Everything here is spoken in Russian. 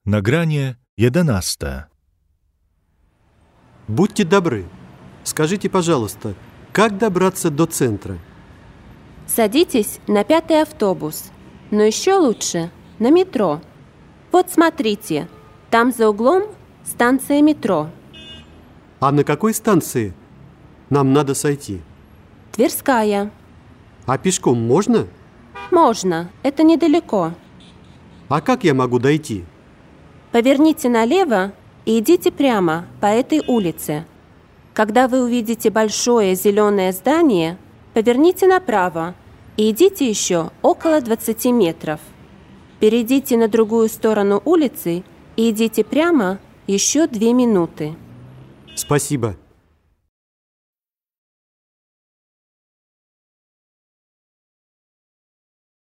Nagranie 11. Будьте добры, скажите, пожалуйста, как добраться до центра? Садитесь на 5-й автобус, но еще лучше на метро. Вот смотрите, там за углом станция метро. А на какой станции нам надо сойти? Тверская. А пешком можно? Можно, это недалеко. А как я могу дойти? Поверните налево и идите прямо по этой улице. Когда вы увидите большое зеленое здание, поверните направо и идите еще около 20 метров. Перейдите на другую сторону улицы и идите прямо еще 2 минуты. Спасибо.